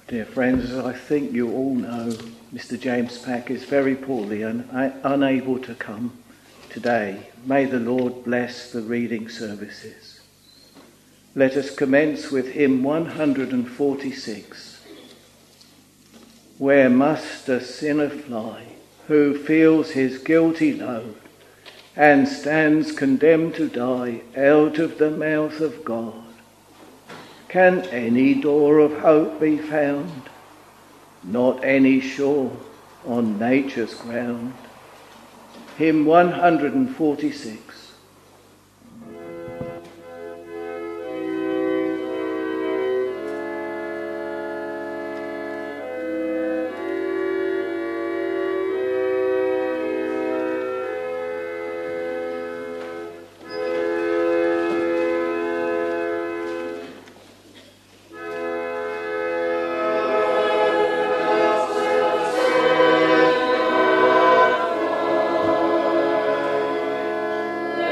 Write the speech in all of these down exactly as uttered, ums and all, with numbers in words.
Dear friends, as I think you all know, Mister James Pack is very poorly and unable to come today. May the Lord bless the reading services. Let us commence with hymn one hundred forty-six. Where must a sinner fly who feels his guilty load and stands condemned to die out of the mouth of God? Can any door of hope be found? Not any shore on nature's ground. Hymn one hundred forty-six. Amen.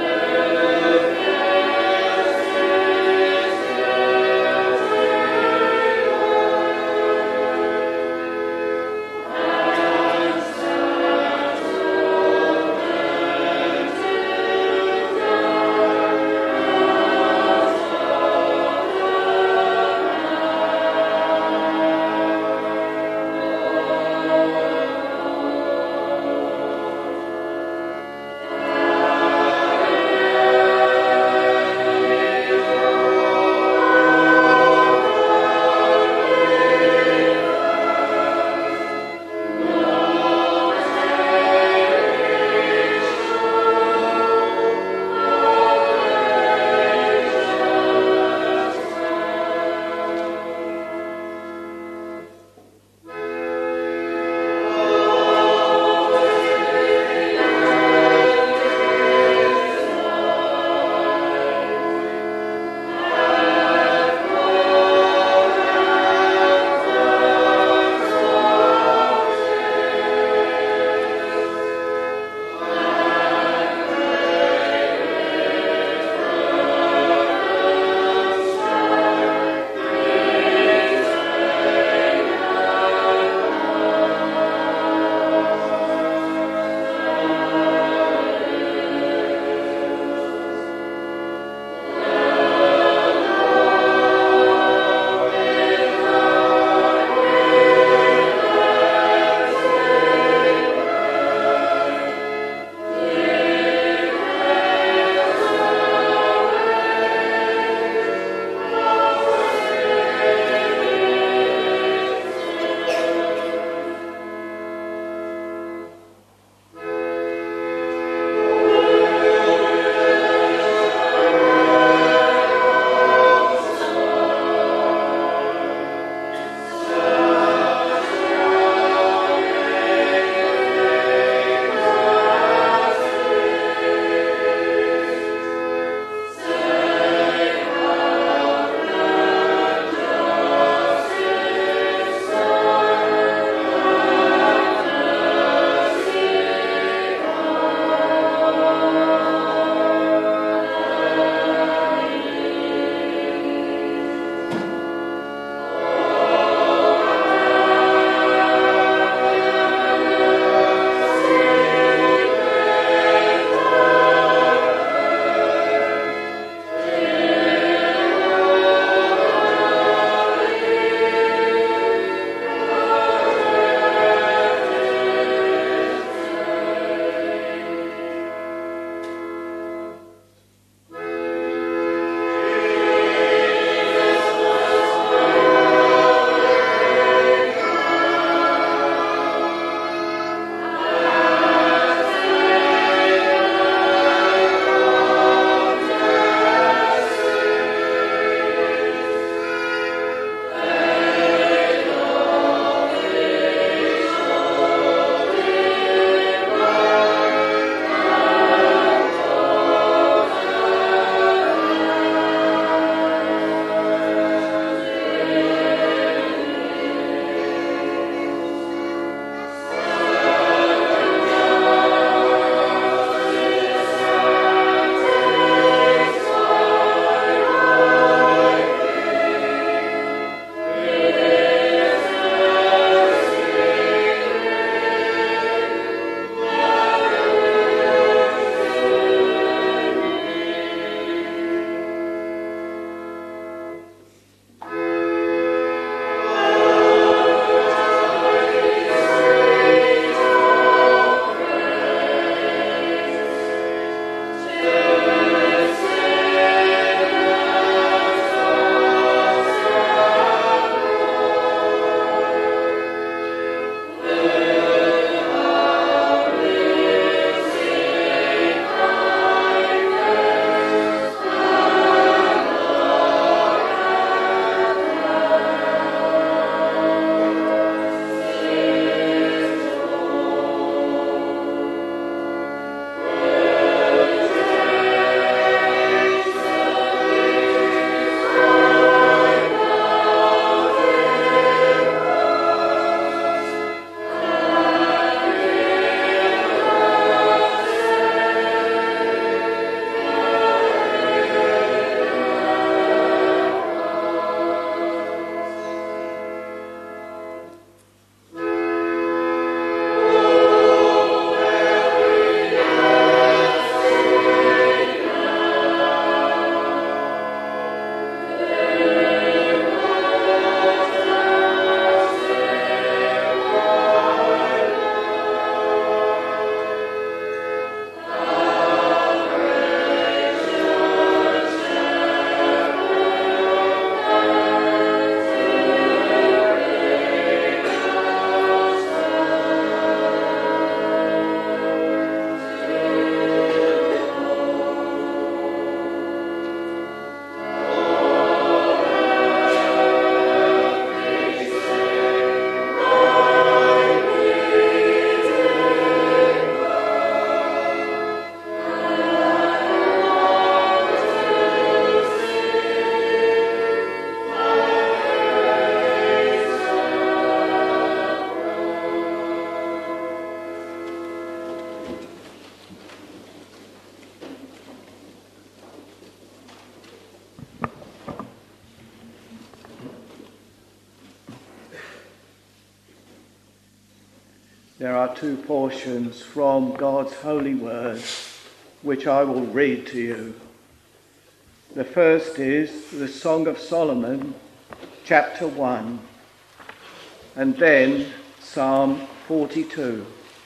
There are two portions from God's holy word which I will read to you. The first is the Song of Solomon, chapter one, and then Psalm forty-two.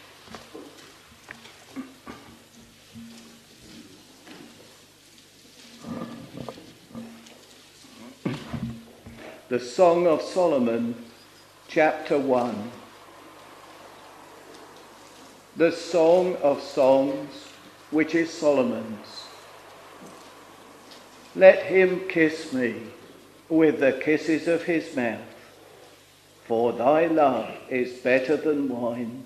The Song of Solomon, chapter one. The Song of Songs, which is Solomon's. Let him kiss me with the kisses of his mouth, for thy love is better than wine.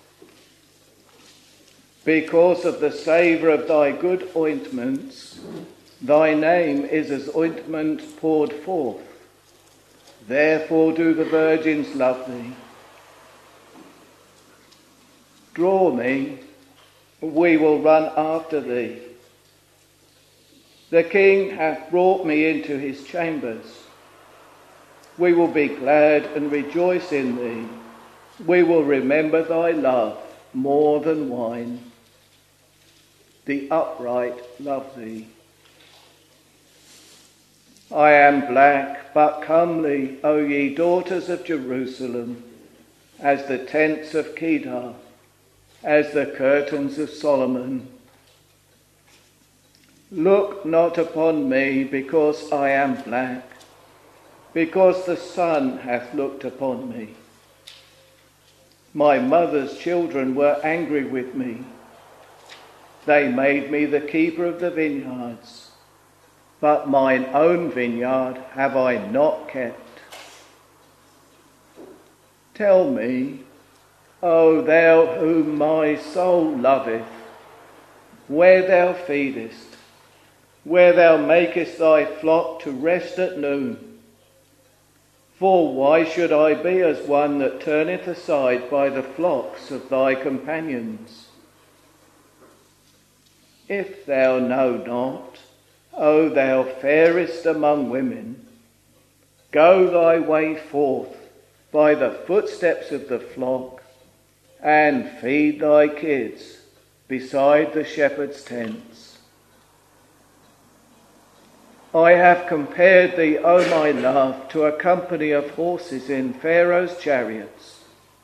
Because of the savour of thy good ointments, thy name is as ointment poured forth. Therefore do the virgins love thee. Draw me, we will run after thee. The king hath brought me into his chambers. We will be glad and rejoice in thee. We will remember thy love more than wine. The upright love thee. I am black but comely, O ye daughters of Jerusalem, as the tents of Kedar, as the curtains of Solomon. Look not upon me because I am black, because the sun hath looked upon me. My mother's children were angry with me. They made me the keeper of the vineyards, but mine own vineyard have I not kept. Tell me, O thou whom my soul loveth, where thou feedest, where thou makest thy flock to rest at noon. For why should I be as one that turneth aside by the flocks of thy companions? If thou know not, O thou fairest among women, go thy way forth by the footsteps of the flock, and feed thy kids beside the shepherd's tents. I have compared thee, O my love, to a company of horses in Pharaoh's chariots.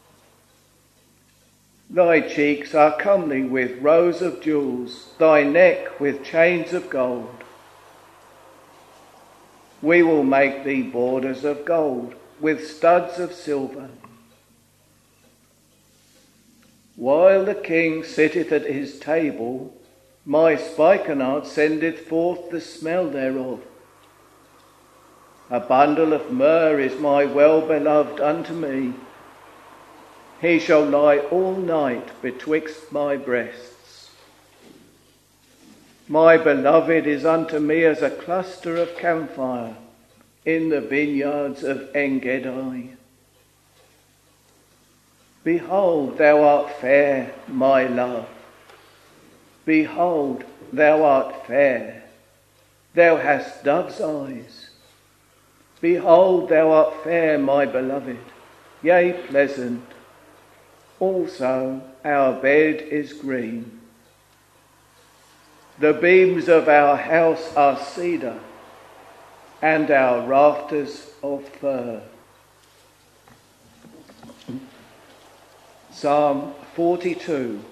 Thy cheeks are comely with rows of jewels, thy neck with chains of gold. We will make thee borders of gold with studs of silver. While the king sitteth at his table, my spikenard sendeth forth the smell thereof. A bundle of myrrh is my well-beloved unto me. He shall lie all night betwixt my breasts. My beloved is unto me as a cluster of camphire in the vineyards of En-gedi. Behold, thou art fair, my love. Behold, thou art fair. Thou hast dove's eyes. Behold, thou art fair, my beloved, yea, pleasant. Also, our bed is green. The beams of our house are cedar, and our rafters of fir. Psalm forty-two.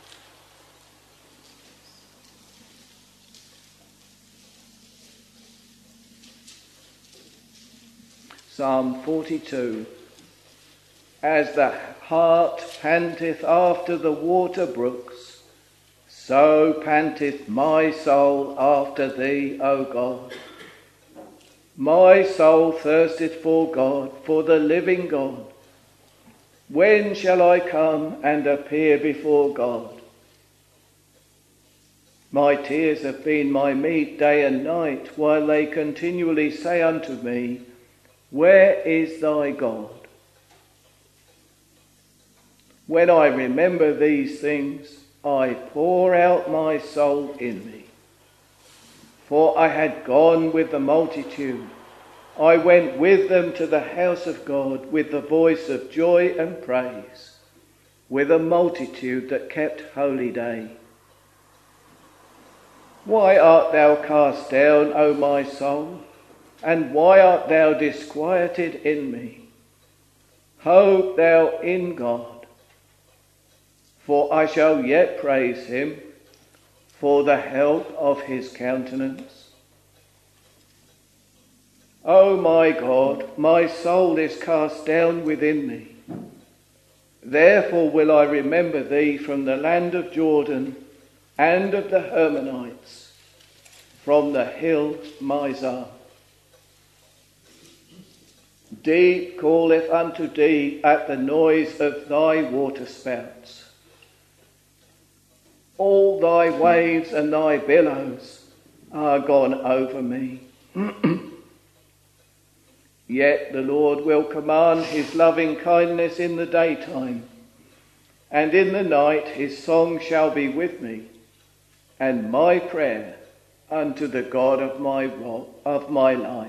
Psalm forty-two. As the hart panteth after the water brooks, so panteth my soul after thee, O God. My soul thirsteth for God, for the living God. When shall I come and appear before God? My tears have been my meat day and night, while they continually say unto me, where is thy God? When I remember these things, I pour out my soul in me. For I had gone with the multitude. I went with them to the house of God with the voice of joy and praise. with a multitude that kept holy day. Why art thou cast down, O my soul? And why art thou disquieted in me? Hope thou in God, for I shall yet praise him for the help of his countenance. O my God, my soul is cast down within me. Therefore will I remember thee from the land of Jordan and of the Hermonites, from the hill Mizar. Deep calleth unto thee at the noise of thy waterspouts. All thy waves and thy billows are gone over me. Yet the Lord will command his loving kindness in the daytime, and in the night his song shall be with me, and my prayer unto the God of my rock, of my life.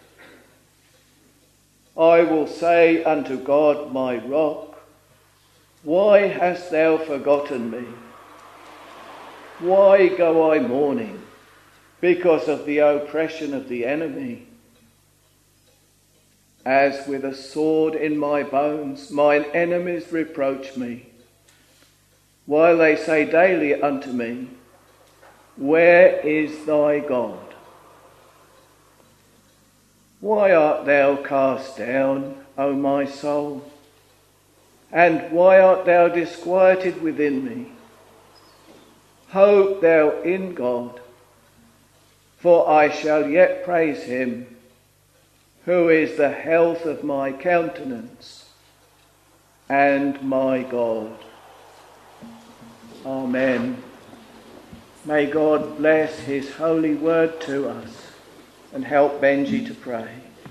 I will say unto God my rock, why hast thou forgotten me? Why go I mourning because of the oppression of the enemy? As with a sword in my bones, mine enemies reproach me, while they say daily unto me, where is thy God? Why art thou cast down, O my soul? And why art thou disquieted within me? Hope thou in God, for I shall yet praise him, who is the health of my countenance and my God. Amen. May God bless his holy word to us and help Benji to pray.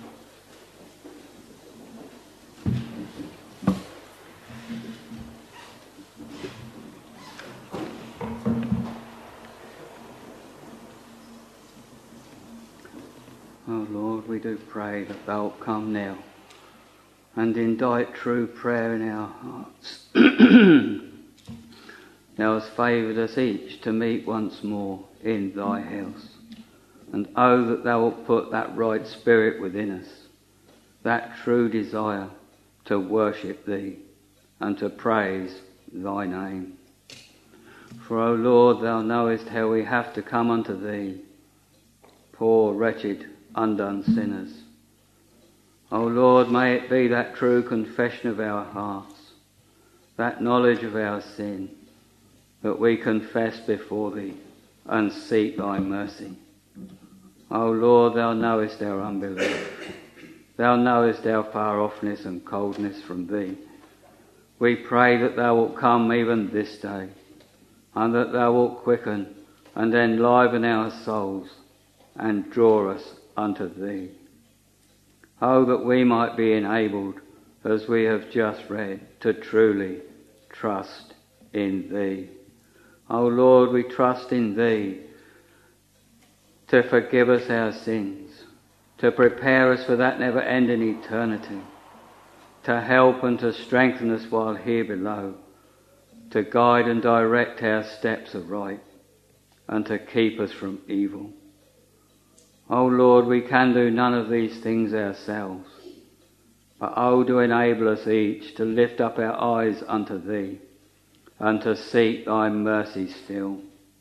Oh Lord, we do pray that thou wilt come now and indite true prayer in our hearts. Thou hast favoured us each to meet once more in thy house. And oh, that thou wilt put that right spirit within us, that true desire to worship thee and to praise thy name. For, O Lord, thou knowest how we have to come unto thee, poor, wretched, undone sinners. O Lord, may it be that true confession of our hearts, that knowledge of our sin, that we confess before thee and seek thy mercy. O Lord, thou knowest our unbelief. Thou knowest our far offness and coldness from thee. We pray that thou wilt come even this day, and that thou wilt quicken and enliven our souls and draw us unto thee. Oh, that we might be enabled, as we have just read, to truly trust in thee. O Lord, we trust in thee to forgive us our sins, to prepare us for that never-ending eternity, to help and to strengthen us while here below, to guide and direct our steps aright, and to keep us from evil. O Lord, we can do none of these things ourselves, but O, do enable us each to lift up our eyes unto thee, and to seek thy mercy still.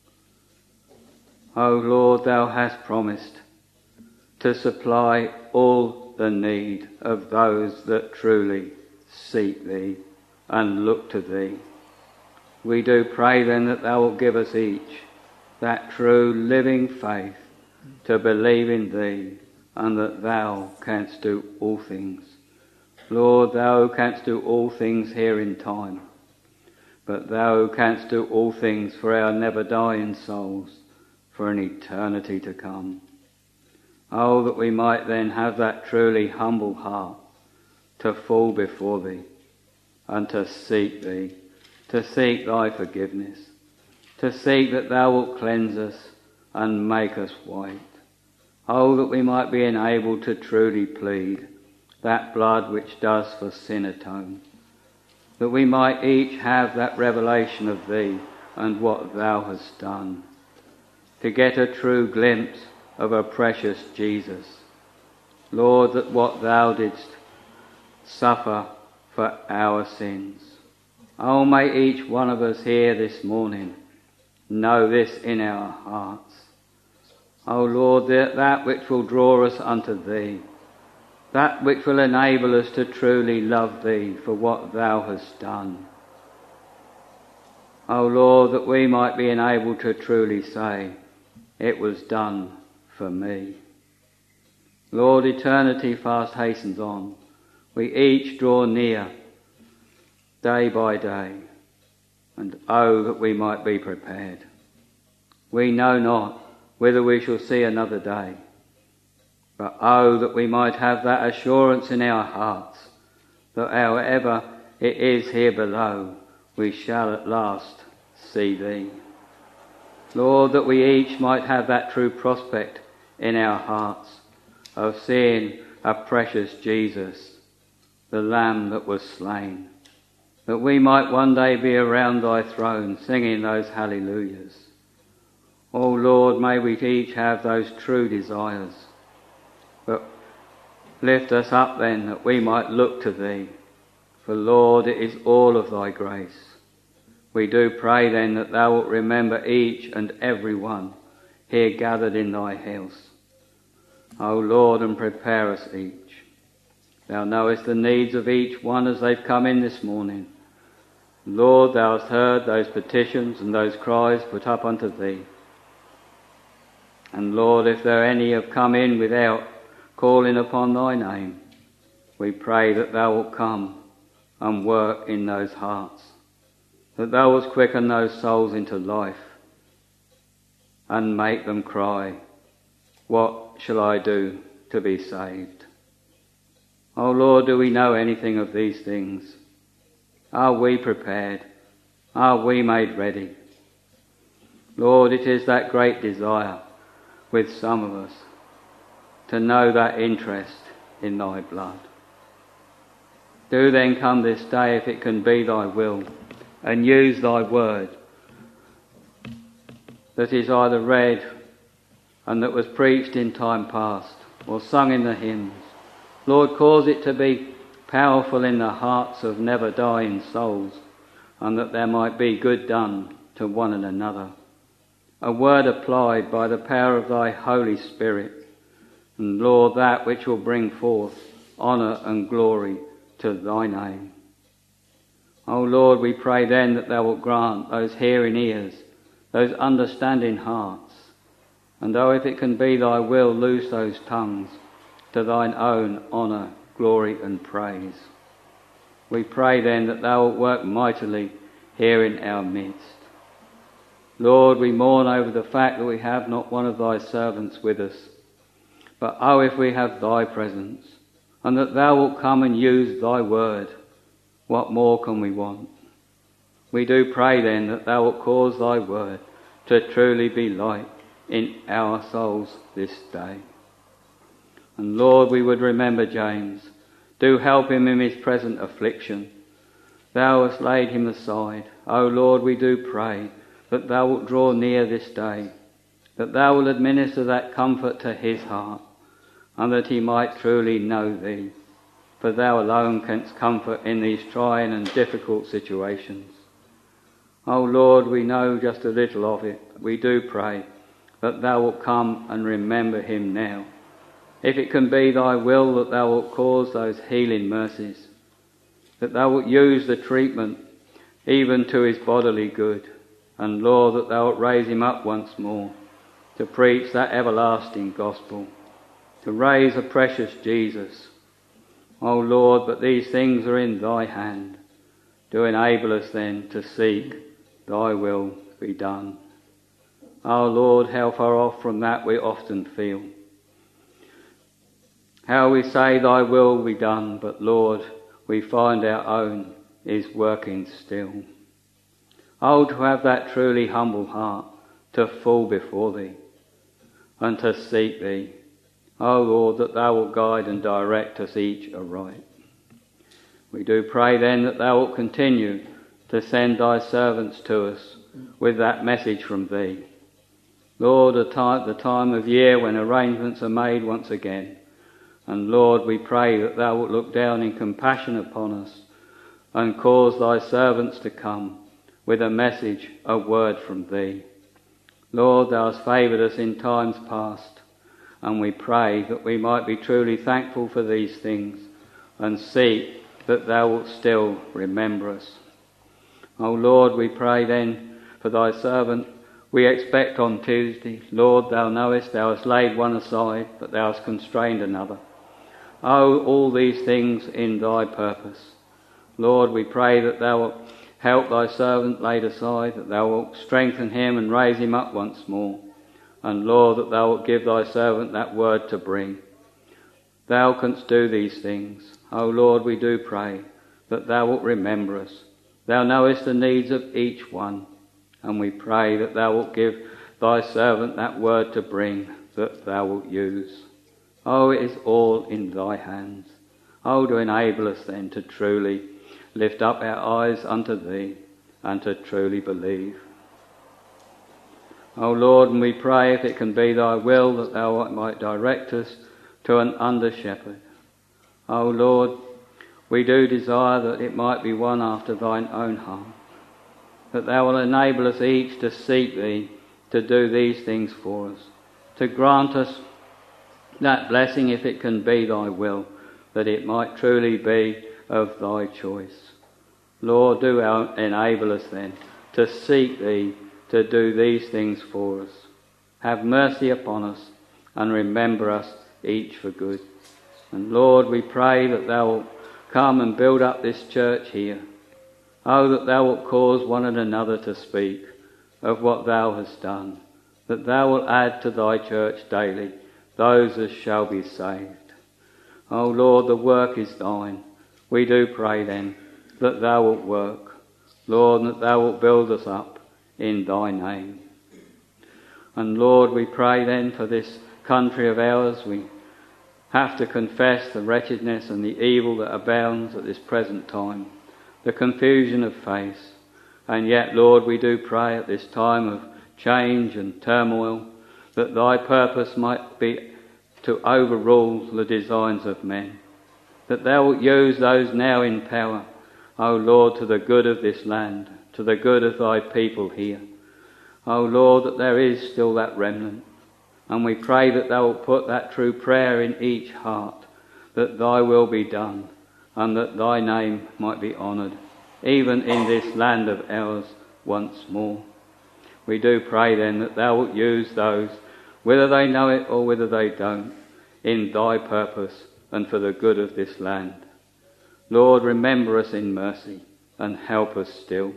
O Lord, thou hast promised to supply all the need of those that truly seek thee and look to thee. We do pray then that thou wilt give us each that true living faith to believe in thee, and that thou canst do all things. Lord, thou canst do all things here in time, but thou canst do all things for our never-dying souls, for an eternity to come. Oh, that we might then have that truly humble heart to fall before thee and to seek thee, to seek thy forgiveness, to seek that thou wilt cleanse us and make us white. Oh, that we might be enabled to truly plead that blood which does for sin atone. that we might each have that revelation of thee and what thou hast done, to get a true glimpse of a precious Jesus. Lord, that what thou didst suffer for our sins. Oh, may each one of us here this morning know this in our hearts. Oh Lord, that, that which will draw us unto thee, that which will enable us to truly love thee for what thou hast done. Oh Lord, that we might be enabled to truly say, it was done for me. Lord, eternity fast hastens on. We each draw near day by day, and oh, that we might be prepared. We know not whether we shall see another day, but oh, that we might have that assurance in our hearts that however it is here below, we shall at last see thee. Lord, that we each might have that true prospect in our hearts of seeing a precious Jesus, the Lamb that was slain, that we might one day be around thy throne singing those hallelujahs. Oh Lord, may we each have those true desires, but lift us up then that we might look to thee, for Lord, it is all of thy grace. We do pray then that thou wilt remember each and every one here gathered in thy house. O Lord, and prepare us each. Thou knowest the needs of each one as they've come in this morning. Lord, thou hast heard those petitions and those cries put up unto thee. And Lord, if there any have come in without calling upon thy name, we pray that thou wilt come and work in those hearts, that thou wilt quicken those souls into life and make them cry, what shall I do to be saved? O Lord, do we know anything of these things? Are we prepared? Are we made ready? Lord, it is that great desire with some of us to know that interest in thy blood. Do then come this day, if it can be thy will, and use thy word that is either read and that was preached in time past or sung in the hymns. Lord, cause it to be powerful in the hearts of never dying souls, and that there might be good done to one and another. A word applied by the power of thy Holy Spirit, and Lord, that which will bring forth honour and glory to thy name. O Lord, we pray then that thou wilt grant those hearing ears, those understanding hearts, and though if it can be thy will, loose those tongues to thine own honour, glory and praise. We pray then that thou wilt work mightily here in our midst. Lord, we mourn over the fact that we have not one of thy servants with us, but oh, if we have thy presence, and that thou wilt come and use thy word, what more can we want? We do pray then that thou wilt cause thy word to truly be light in our souls this day. And Lord, we would remember James. Do help him in his present affliction. Thou hast laid him aside. O Lord, we do pray that thou wilt draw near this day, that thou wilt administer that comfort to his heart, and that he might truly know thee. For thou alone canst comfort in these trying and difficult situations. O Lord, we know just a little of it. We do pray that thou wilt come and remember him now. If it can be thy will that thou wilt cause those healing mercies, that thou wilt use the treatment even to his bodily good, and Lord, that thou wilt raise him up once more to preach that everlasting gospel, to raise a precious Jesus. O Lord, but these things are in thy hand. Do enable us then to seek thy will be done. O Lord, how far off from that we often feel. How we say thy will be done, but Lord, we find our own is working still. Oh, to have that truly humble heart, to fall before thee, and to seek thee. O Lord, that thou wilt guide and direct us each aright. We do pray then that thou wilt continue to send thy servants to us with that message from thee. Lord, the time, the time of year when arrangements are made once again. And Lord, we pray that thou wilt look down in compassion upon us and cause thy servants to come with a message, a word from thee. Lord, thou hast favoured us in times past, and we pray that we might be truly thankful for these things and seek that thou wilt still remember us. O Lord, we pray then for thy servant. We expect on Tuesday. Lord, thou knowest thou hast laid one aside, but thou hast constrained another. O, all these things in thy purpose. Lord, we pray that thou wilt help thy servant laid aside, that thou wilt strengthen him and raise him up once more. And Lord, that thou wilt give thy servant that word to bring. Thou canst do these things. O Lord, we do pray that thou wilt remember us. Thou knowest the needs of each one. And we pray that thou wilt give thy servant that word to bring, that thou wilt use. Oh, it is all in thy hands. Oh, to enable us then to truly lift up our eyes unto thee and to truly believe. O Lord, and we pray, if it can be thy will, that thou might direct us to an under-shepherd. O Lord, we do desire that it might be one after thine own heart, that thou wilt enable us each to seek thee, to do these things for us, to grant us that blessing, if it can be thy will, that it might truly be of thy choice. Lord, do enable us then to seek thee, to do these things for us. Have mercy upon us and remember us each for good. And Lord, we pray that thou wilt come and build up this church here. Oh, that thou wilt cause one and another to speak of what thou hast done, that thou wilt add to thy church daily those as shall be saved. O Lord, the work is thine. We do pray then that thou wilt work, Lord, and that thou wilt build us up in thy name. And Lord, we pray then for this country of ours. We have to confess the wretchedness and the evil that abounds at this present time, the confusion of face. And yet, Lord, we do pray at this time of change and turmoil that thy purpose might be to overrule the designs of men, that thou wilt use those now in power, O Lord, to the good of this land, to the good of thy people here. O Lord, that there is still that remnant, and we pray that thou wilt put that true prayer in each heart, that thy will be done, and that thy name might be honoured, even in this land of ours once more. We do pray then that thou wilt use those, whether they know it or whether they don't, in thy purpose and for the good of this land. Lord, remember us in mercy and help us still.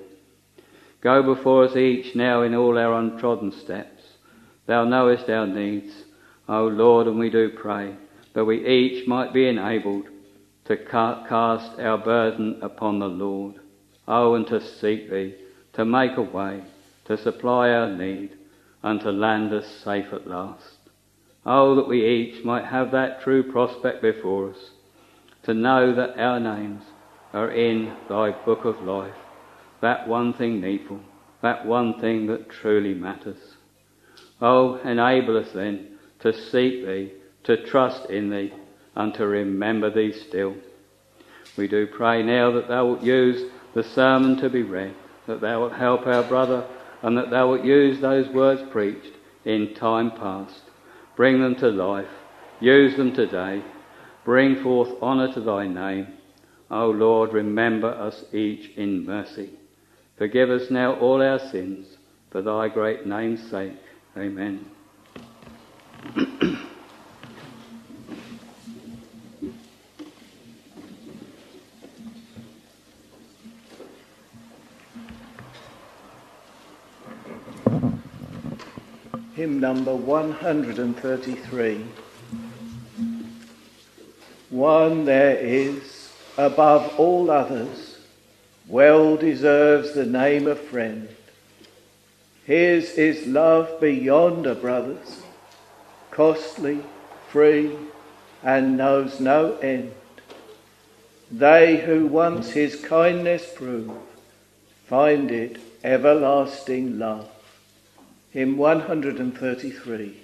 Go before us each now in all our untrodden steps. Thou knowest our needs, O Lord, and we do pray that we each might be enabled to cast our burden upon the Lord. Oh, and to seek thee, to make a way, to supply our need, and to land us safe at last. Oh, that we each might have that true prospect before us, to know that our names are in thy book of life, that one thing needful, that one thing that truly matters. Oh, enable us then to seek thee, to trust in thee, and to remember thee still. We do pray now that thou wilt use the sermon to be read, that thou wilt help our brother, and that thou wilt use those words preached in time past. Bring them to life, use them today, bring forth honour to thy name. O Lord, remember us each in mercy. Forgive us now all our sins, for thy great name's sake. Amen. Hymn number one hundred thirty-three. One there is, above all others, well deserves the name of friend. His is love beyond a brother's, costly, free, and knows no end. They who once his kindness prove, find it everlasting love. Hymn one hundred thirty-three.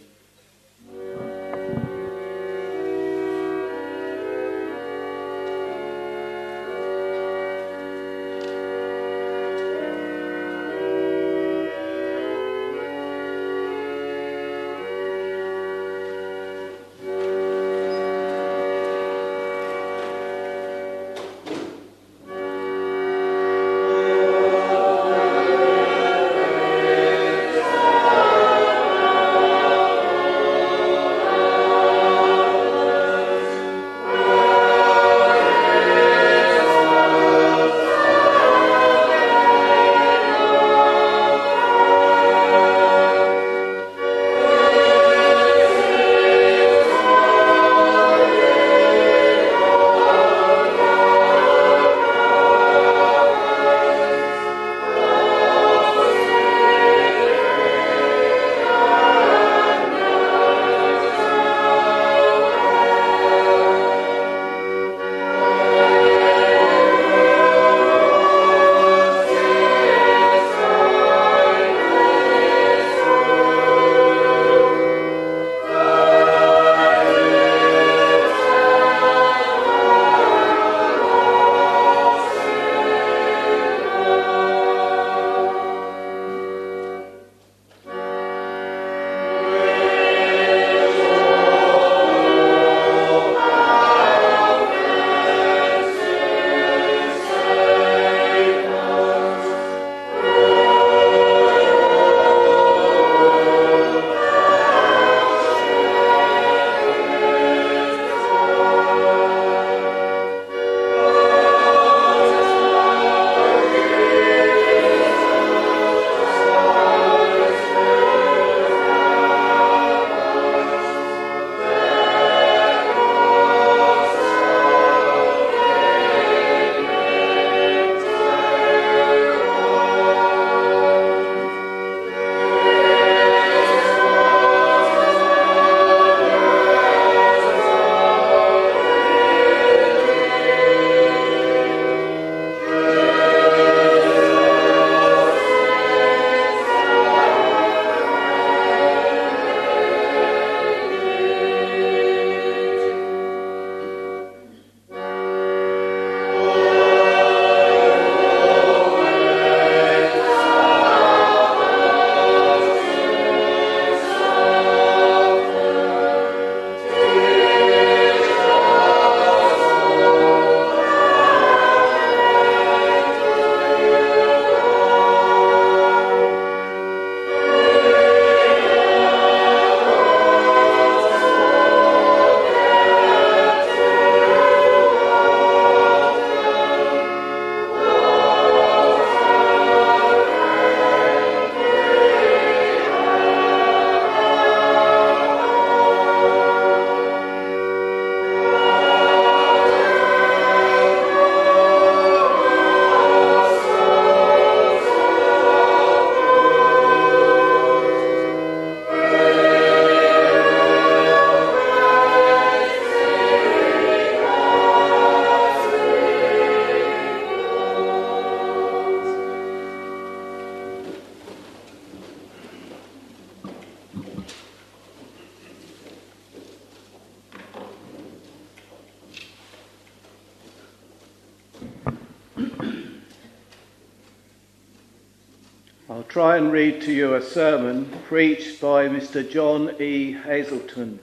I'll try and read to you a sermon preached by Mister John E. Hazelton.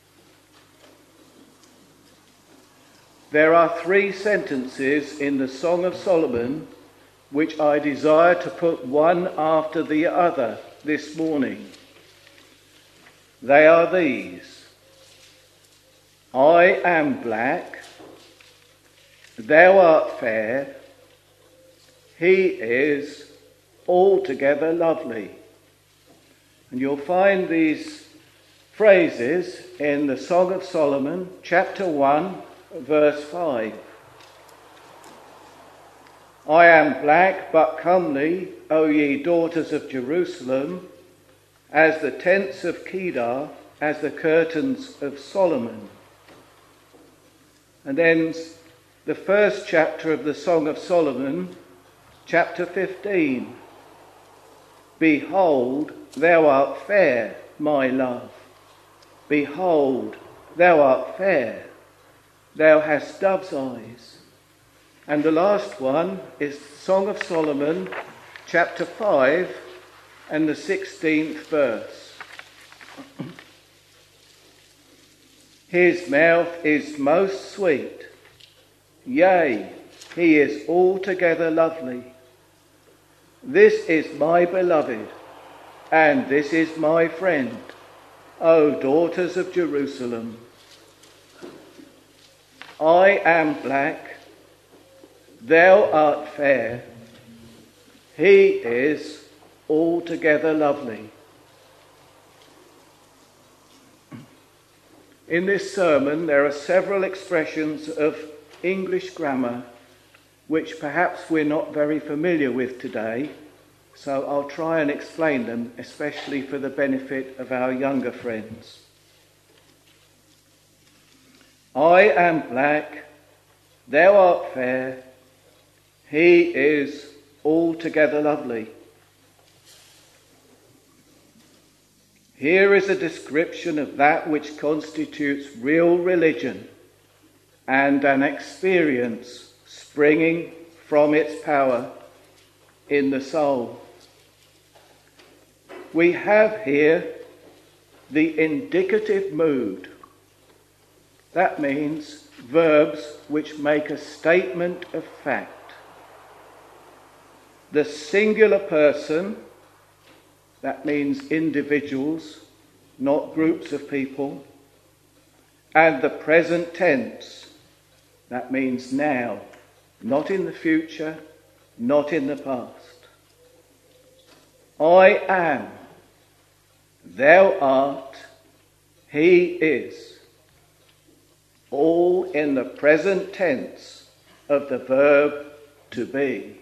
There are three sentences in the Song of Solomon which I desire to put one after the other this morning. They are these: I am black, thou art fair, he is altogether lovely. And you'll find these phrases in the Song of Solomon, chapter one, verse five. I am black but comely, O ye daughters of Jerusalem, as the tents of Kedar, as the curtains of Solomon. And then the first chapter of the Song of Solomon, chapter fifteen. Behold, thou art fair, my love. Behold, thou art fair. Thou hast dove's eyes. And the last one is Song of Solomon, chapter five, and the sixteenth verse. His mouth is most sweet, yea, he is altogether lovely. This is my beloved, and this is my friend, O daughters of Jerusalem. I am black, thou art fair, he is altogether lovely. In this sermon there are several expressions of English grammar which perhaps we're not very familiar with today, so I'll try and explain them, especially for the benefit of our younger friends. I am black, thou art fair, he is altogether lovely. Here is a description of that which constitutes real religion and an experience springing from its power in the soul. We have here the indicative mood. That means verbs which make a statement of fact. The singular person, that means individuals, not groups of people. And the present tense, that means now, not in the future, not in the past. I am, thou art, he is. All in the present tense of the verb to be.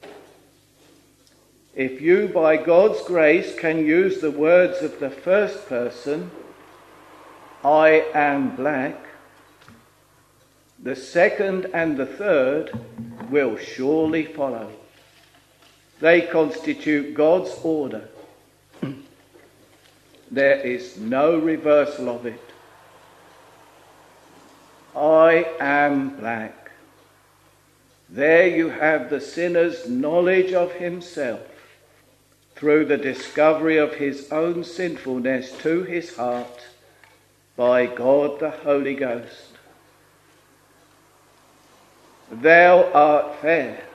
If you, by God's grace, can use the words of the first person, I am black, the second and the third will surely follow. They constitute God's order. There is no reversal of it. I am black. There you have the sinner's knowledge of himself through the discovery of his own sinfulness to his heart by God the Holy Ghost. Thou art fair.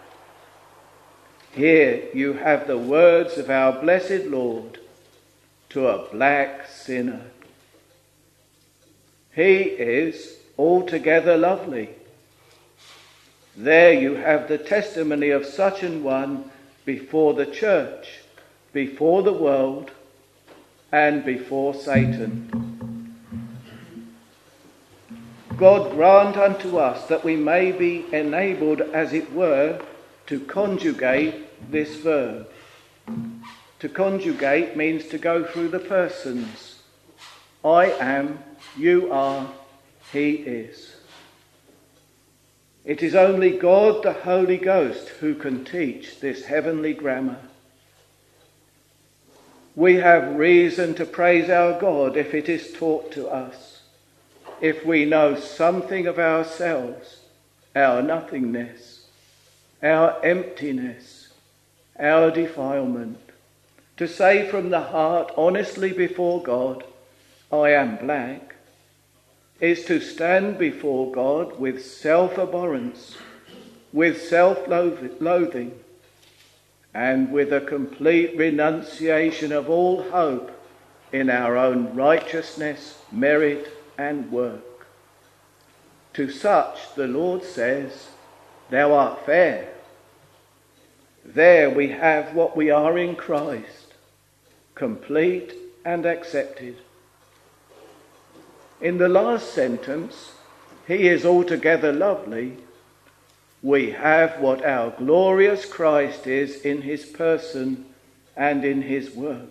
Here you have the words of our blessed Lord to a black sinner. He is altogether lovely. There you have the testimony of such an one before the church, before the world, and before Satan. God grant unto us that we may be enabled, as it were, to conjugate this verb. To conjugate means to go through the persons. I am, you are, he is. It is only God the Holy Ghost who can teach this heavenly grammar. We have reason to praise our God if it is taught to us. If we know something of ourselves, our nothingness, our emptiness, our defilement, to say from the heart honestly before God, I am black, is to stand before God with self-abhorrence, with self-loathing, and with a complete renunciation of all hope in our own righteousness, merit, and work. To such the Lord says, thou art fair. There we have what we are in Christ, complete and accepted. In the last sentence, he is altogether lovely, we have what our glorious Christ is in his person and in his work.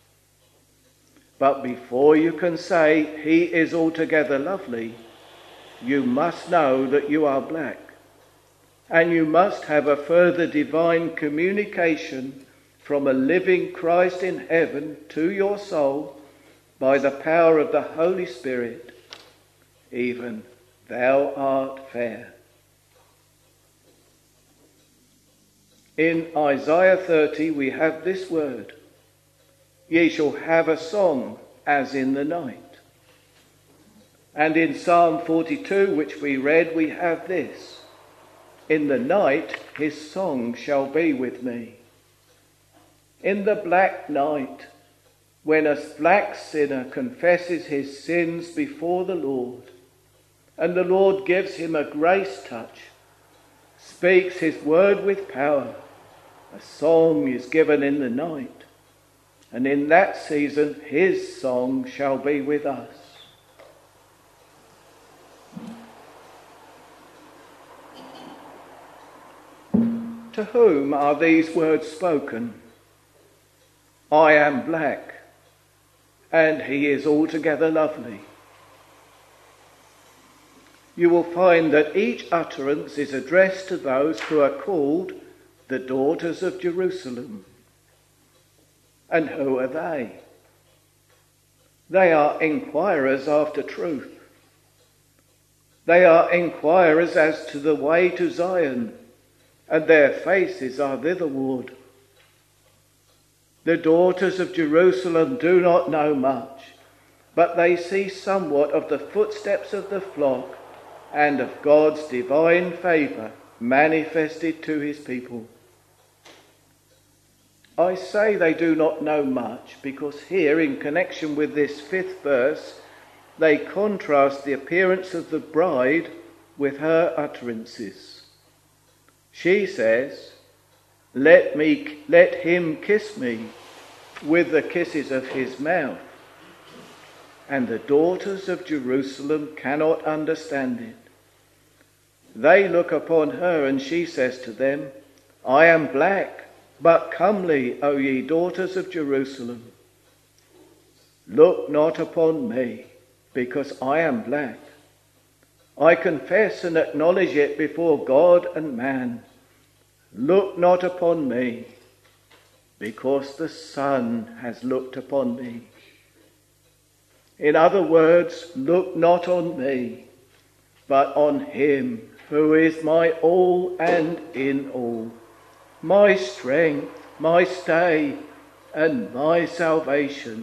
But before you can say he is altogether lovely, you must know that you are black, and you must have a further divine communication from a living Christ in heaven to your soul by the power of the Holy Spirit, even thou art fair. In Isaiah thirty we have this word, ye shall have a song as in the night. And in Psalm forty-two, which we read, we have this, in the night his song shall be with me. In the black night, when a black sinner confesses his sins before the Lord, and the Lord gives him a grace touch, speaks his word with power, a song is given in the night, and in that season his song shall be with us. To whom are these words spoken? I am black, and he is altogether lovely. You will find that each utterance is addressed to those who are called the daughters of Jerusalem. And who are they? They are inquirers after truth. They are inquirers as to the way to Zion, and their faces are thitherward. The daughters of Jerusalem do not know much, but they see somewhat of the footsteps of the flock and of God's divine favour manifested to his people. I say they do not know much because here, in connection with this fifth verse, they contrast the appearance of the bride with her utterances. She says, let me, let him kiss me with the kisses of his mouth. And the daughters of Jerusalem cannot understand it. They look upon her, and she says to them, I am black, but comely, O ye daughters of Jerusalem. Look not upon me, because I am black. I confess and acknowledge it before God and man. Look not upon me, because the Son has looked upon me. In other words, look not on me, but on him who is my all and in all, my strength, my stay, and my salvation.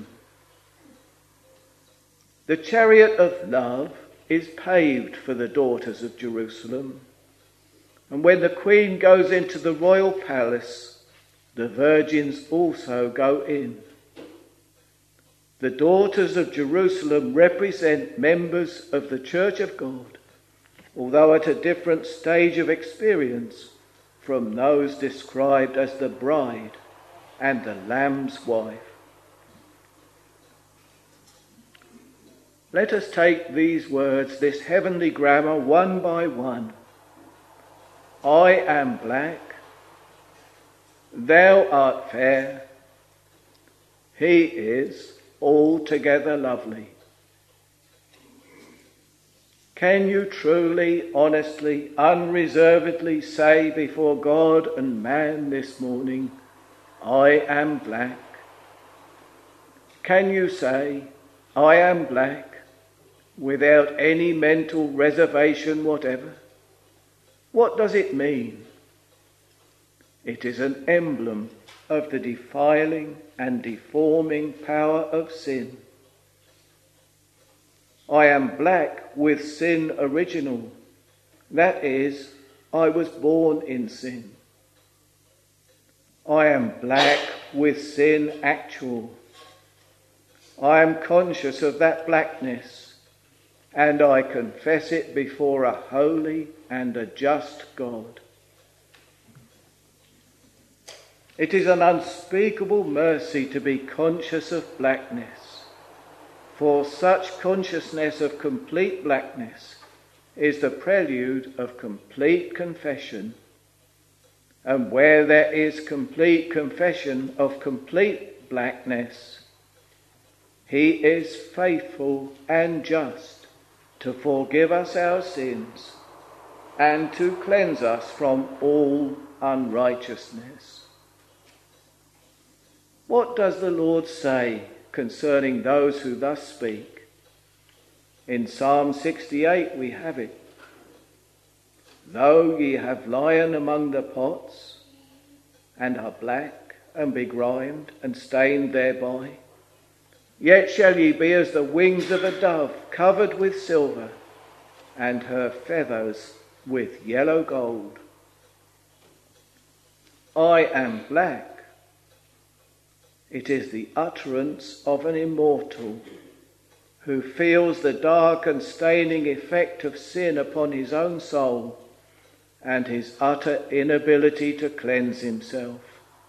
The chariot of love is paved for the daughters of Jerusalem, and when the queen goes into the royal palace, the virgins also go in. The daughters of Jerusalem represent members of the Church of God, although at a different stage of experience from those described as the bride and the Lamb's wife. Let us take these words, this heavenly grammar, one by one. I am black, thou art fair, he is altogether lovely. Can you truly, honestly, unreservedly say before God and man this morning, I am black? Can you say, I am black, without any mental reservation whatever? What does it mean? It is an emblem of the defiling and deforming power of sin. I am black with sin original. That is, I was born in sin. I am black with sin actual. I am conscious of that blackness, and I confess it before a holy and a just God. It is an unspeakable mercy to be conscious of blackness, for such consciousness of complete blackness is the prelude of complete confession. And where there is complete confession of complete blackness, he is faithful and just to forgive us our sins, and to cleanse us from all unrighteousness. What does the Lord say concerning those who thus speak? In Psalm sixty-eight we have it. Though ye have lion among the pots, and are black and begrimed and stained thereby, yet shall ye be as the wings of a dove covered with silver, and her feathers with yellow gold. I am black. It is the utterance of an immortal who feels the dark and staining effect of sin upon his own soul and his utter inability to cleanse himself.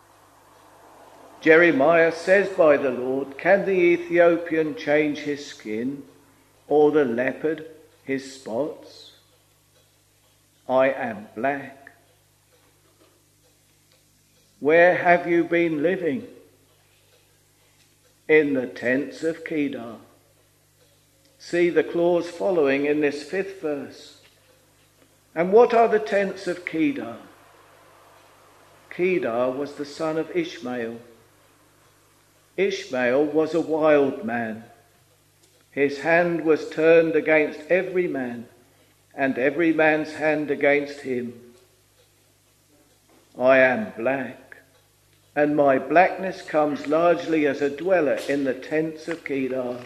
Jeremiah says by the Lord, can the Ethiopian change his skin, or the leopard his spots? I am black. Where have you been living? In the tents of Kedar. See the clause following in this fifth verse. And what are the tents of Kedar? Kedar was the son of Ishmael. Ishmael was a wild man. His hand was turned against every man, and every man's hand against him. I am black, and my blackness comes largely as a dweller in the tents of Kedar.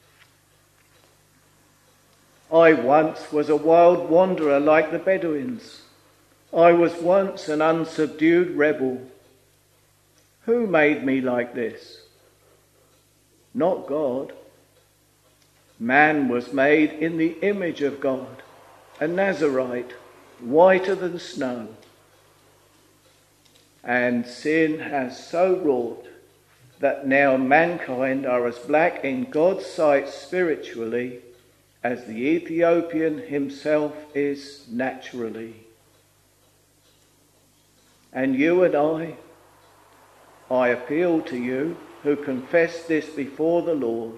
I once was a wild wanderer like the Bedouins. I was once an unsubdued rebel. Who made me like this? Not God. Man was made in the image of God, a Nazarite, whiter than snow. And sin has so wrought that now mankind are as black in God's sight spiritually as the Ethiopian himself is naturally. And you and I, I appeal to you who confess this before the Lord,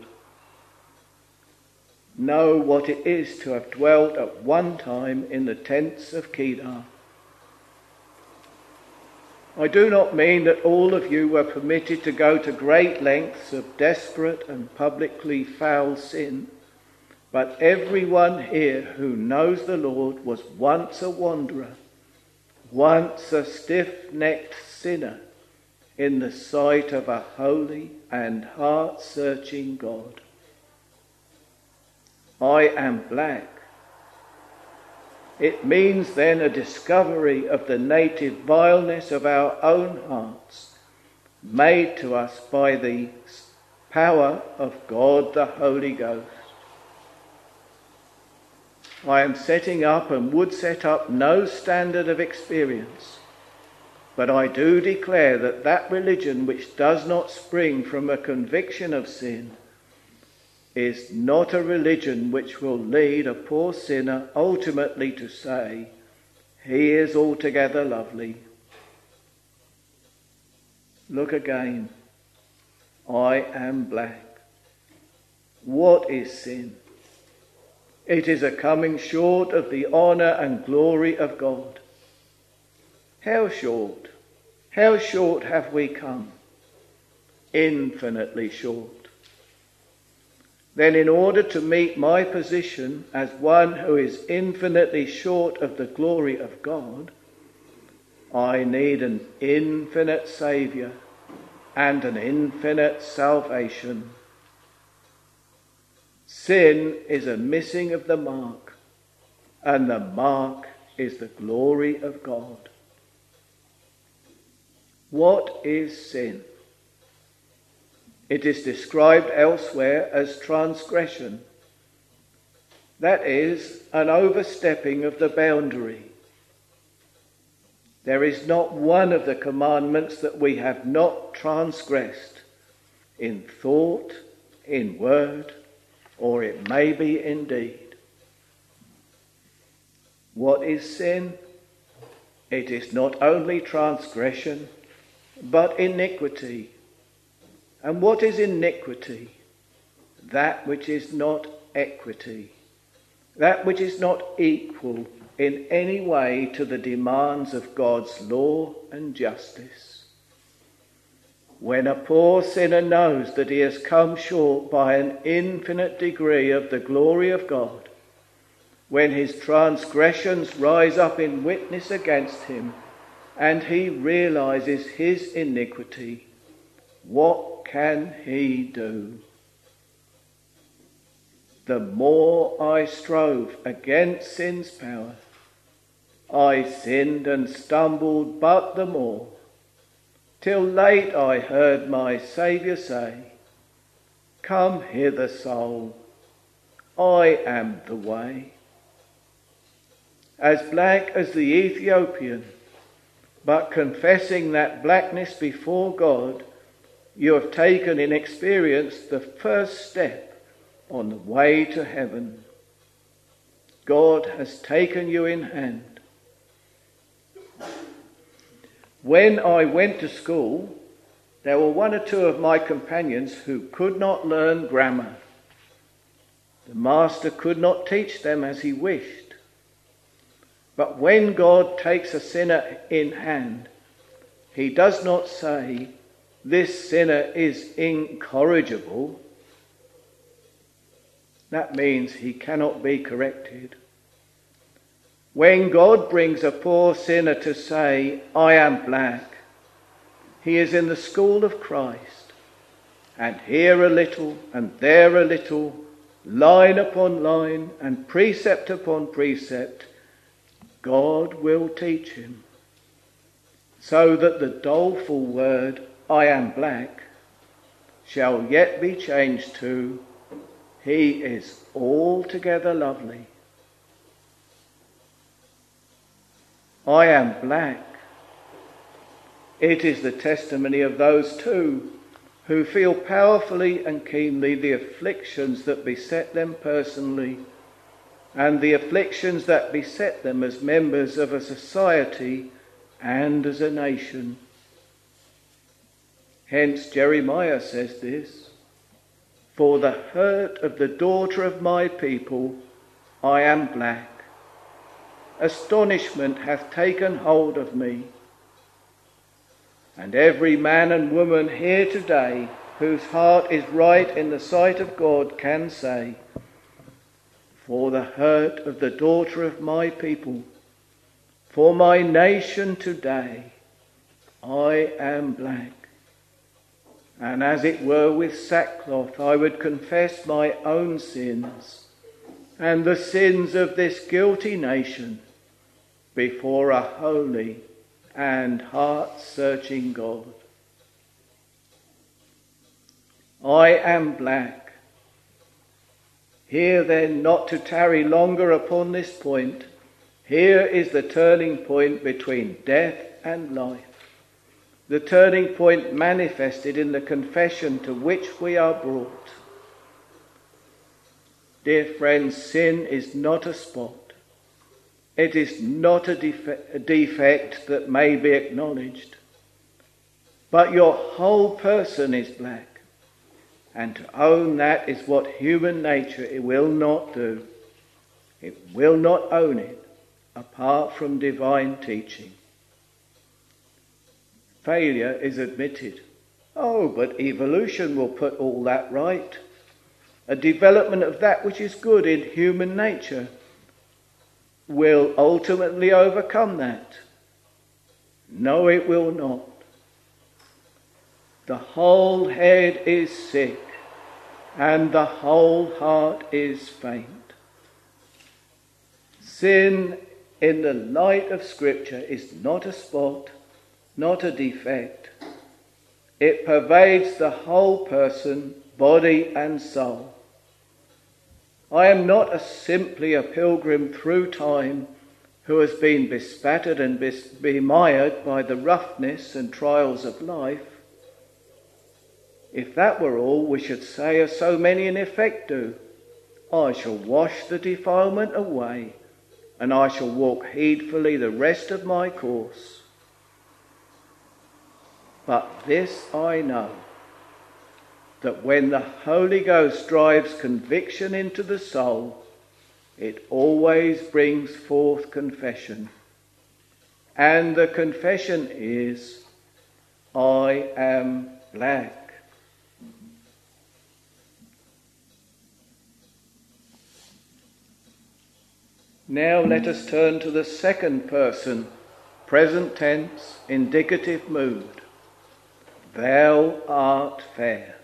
know what it is to have dwelt at one time in the tents of Kedar. I do not mean that all of you were permitted to go to great lengths of desperate and publicly foul sin, but everyone here who knows the Lord was once a wanderer, once a stiff-necked sinner in the sight of a holy and heart-searching God. I am black. It means then a discovery of the native vileness of our own hearts, made to us by the power of God the Holy Ghost. I am setting up and would set up no standard of experience, but I do declare that that religion which does not spring from a conviction of sin is not a religion which will lead a poor sinner ultimately to say, he is altogether lovely. Look again. I am black. What is sin? It is a coming short of the honour and glory of God. How short? How short have we come? Infinitely short. Then in order to meet my position as one who is infinitely short of the glory of God, I need an infinite Saviour and an infinite salvation. Sin is a missing of the mark, and the mark is the glory of God. What is sin? It is described elsewhere as transgression. That is, an overstepping of the boundary. There is not one of the commandments that we have not transgressed, in thought, in word, or it may be in deed. What is sin? It is not only transgression, but iniquity. And what is iniquity? That which is not equity. that which is not equal in any way to the demands of God's law and justice. When a poor sinner knows that he has come short by an infinite degree of the glory of God, when his transgressions rise up in witness against him, and he realizes his iniquity, what can he do? The more I strove against sin's power, I sinned and stumbled but the more, till late I heard my Saviour say, "Come hither, soul, I am the way." As black as the Ethiopian, but confessing that blackness before God, you have taken in experience the first step on the way to heaven. God has taken you in hand. When I went to school, there were one or two of my companions who could not learn grammar. The master could not teach them as he wished. But when God takes a sinner in hand, he does not say, "This sinner is incorrigible." That means he cannot be corrected. When God brings a poor sinner to say, "I am black," he is in the school of Christ, and here a little and there a little, line upon line and precept upon precept, God will teach him, so that the doleful word, "I am black," shall yet be changed to, "He is altogether lovely." I am black. It is the testimony of those too who feel powerfully and keenly the afflictions that beset them personally, and the afflictions that beset them as members of a society and as a nation. Hence Jeremiah says this, "For the hurt of the daughter of my people, I am black. Astonishment hath taken hold of me." And every man and woman here today whose heart is right in the sight of God can say, "For the hurt of the daughter of my people, for my nation today, I am black." And as it were with sackcloth, I would confess my own sins and the sins of this guilty nation before a holy and heart-searching God. I am black. Here then, not to tarry longer upon this point, here is the turning point between death and life. The turning point manifested in the confession to which we are brought. Dear friends, sin is not a spot. It is not a, def- a defect that may be acknowledged. But your whole person is black. And to own that is what human nature it will not do. It will not own it apart from divine teaching. Failure is admitted. Oh, but evolution will put all that right. A development of that which is good in human nature will ultimately overcome that. No, it will not. The whole head is sick, and the whole heart is faint. Sin in the light of Scripture is not a spot, not a defect. It pervades the whole person, body and soul. I am not a simply a pilgrim through time who has been bespattered and bemired by the roughness and trials of life. If that were all, we should say, as so many in effect do, I shall wash the defilement away, and I shall walk heedfully the rest of my course. But this I know, that when the Holy Ghost drives conviction into the soul, it always brings forth confession. And the confession is, I am black. Now let us turn to the second person, present tense, indicative mood. Thou art fair.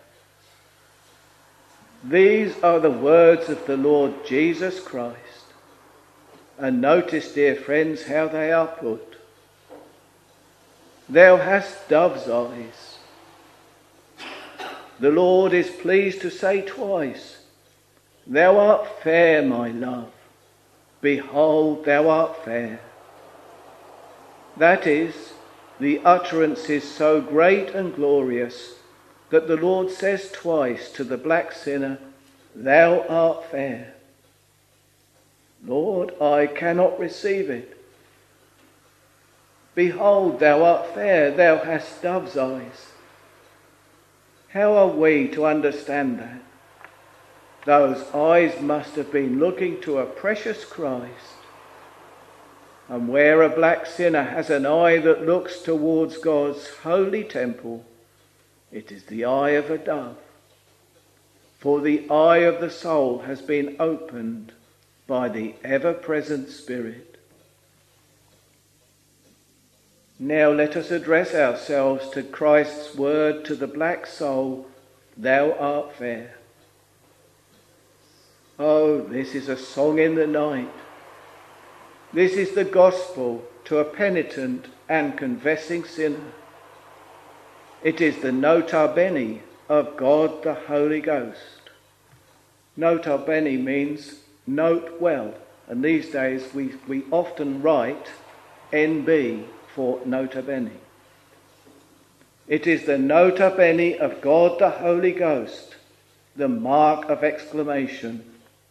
These are the words of the Lord Jesus Christ. And notice, dear friends, how they are put. Thou hast dove's eyes. The Lord is pleased to say twice, Thou art fair, my love. Behold, thou art fair. That is, the utterance is so great and glorious that the Lord says twice to the black sinner, Thou art fair. Lord, I cannot receive it. Behold, thou art fair, thou hast dove's eyes. How are we to understand that? Those eyes must have been looking to a precious Christ. And where a black sinner has an eye that looks towards God's holy temple, it is the eye of a dove. For the eye of the soul has been opened by the ever-present Spirit. Now let us address ourselves to Christ's word to the black soul, Thou art fair. Oh, this is a song in the night. This is the gospel to a penitent and confessing sinner. It is the nota bene of God the Holy Ghost. Nota bene means note well, and these days we, we often write N B for nota bene. It is the nota bene of God the Holy Ghost, the mark of exclamation.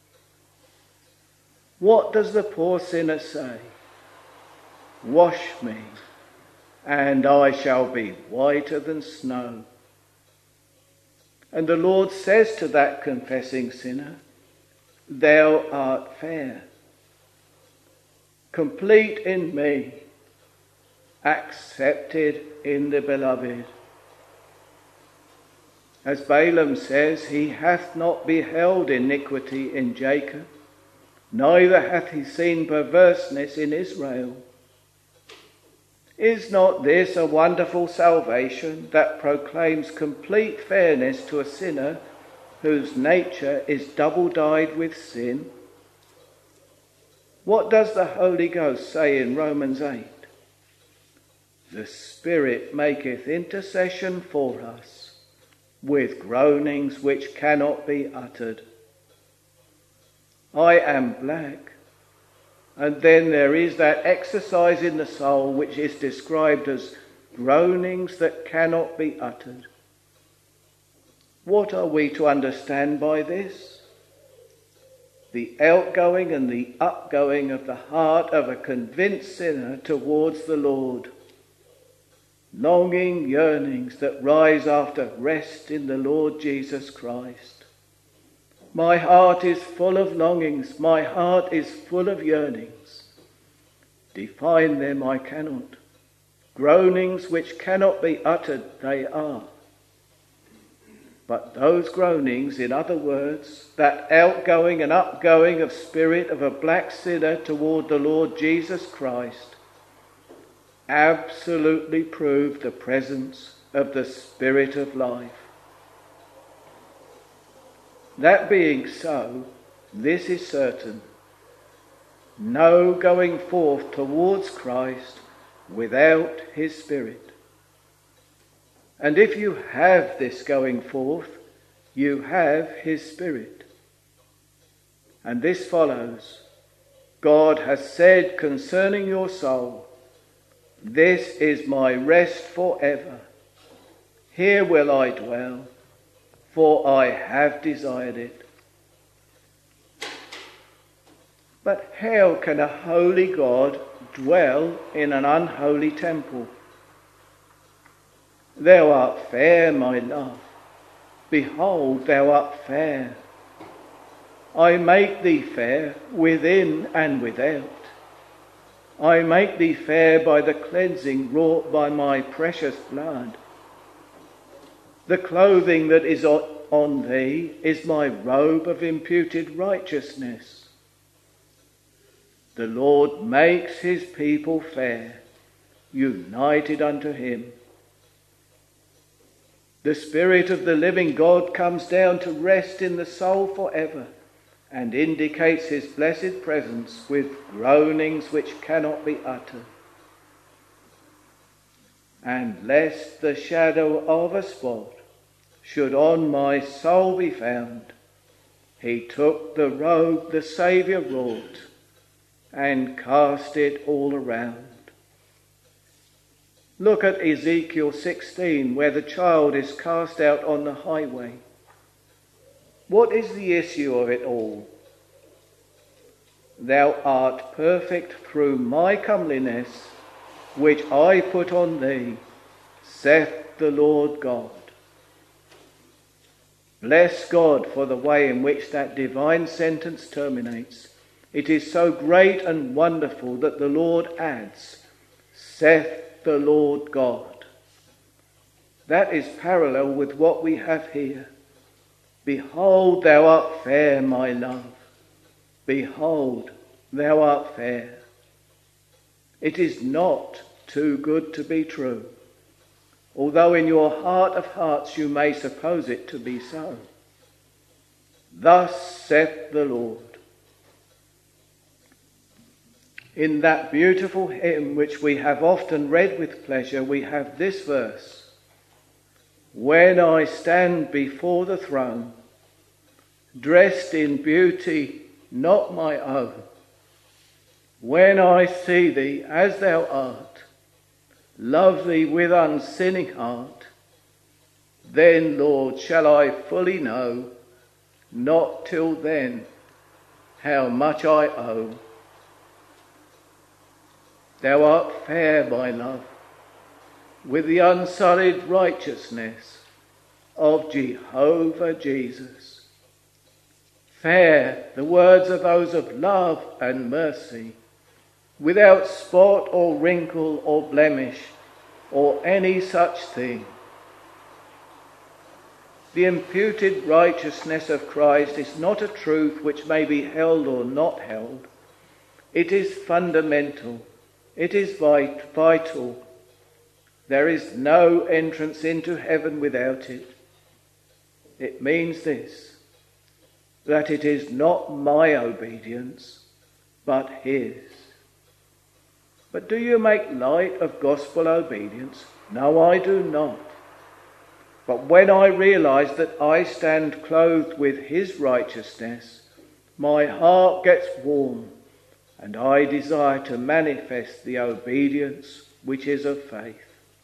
What does the poor sinner say? Wash me, and I shall be whiter than snow. And the Lord says to that confessing sinner, Thou art fair, complete in me, accepted in the beloved. As Balaam says, he hath not beheld iniquity in Jacob, neither hath he seen perverseness in Israel. Is not this a wonderful salvation that proclaims complete fairness to a sinner whose nature is double-dyed with sin? What does the Holy Ghost say in Romans eight? The Spirit maketh intercession for us with groanings which cannot be uttered. I am black. And then there is that exercise in the soul which is described as groanings that cannot be uttered. What are we to understand by this? The outgoing and the upgoing of the heart of a convinced sinner towards the Lord. Longing yearnings that rise after rest in the Lord Jesus Christ. My heart is full of longings, my heart is full of yearnings. Define them I cannot. Groanings which cannot be uttered they are. But those groanings, in other words, that outgoing and upgoing of spirit of a black sinner toward the Lord Jesus Christ, absolutely prove the presence of the Spirit of life. That being so, this is certain. No going forth towards Christ without his Spirit. And if you have this going forth, you have his Spirit. And this follows. God has said concerning your soul, This is my rest forever. Here will I dwell, for I have desired it. But how can a holy God dwell in an unholy temple? Thou art fair, my love. Behold, thou art fair. I make thee fair within and without. I make thee fair by the cleansing wrought by my precious blood. The clothing that is on thee is my robe of imputed righteousness. The Lord makes his people fair, united unto him. The Spirit of the living God comes down to rest in the soul forever, and indicates his blessed presence with groanings which cannot be uttered. And lest the shadow of a spot should on my soul be found, he took the robe the Saviour wrought and cast it all around. Look at Ezekiel sixteen, where the child is cast out on the highway. What is the issue of it all? Thou art perfect through my comeliness, which I put on thee, saith the Lord God. Bless God for the way in which that divine sentence terminates. It is so great and wonderful that the Lord adds, saith the Lord God. That is parallel with what we have here. Behold, thou art fair, my love. Behold, thou art fair. It is not too good to be true, although in your heart of hearts you may suppose it to be so. Thus saith the Lord. In that beautiful hymn which we have often read with pleasure, we have this verse. When I stand before the throne, dressed in beauty not my own, when I see thee as thou art, love thee with unsinning heart, then, Lord, shall I fully know, not till then, how much I owe. Thou art fair, my love, with the unsullied righteousness of Jehovah Jesus. Fair, the words of those of love and mercy, without spot or wrinkle or blemish or any such thing. The imputed righteousness of Christ is not a truth which may be held or not held. It is fundamental. It is vital. There is no entrance into heaven without it. It means this, that it is not my obedience, but his. But do you make light of gospel obedience? No, I do not. But when I realize that I stand clothed with his righteousness, my heart gets warm, and I desire to manifest the obedience which is of faith.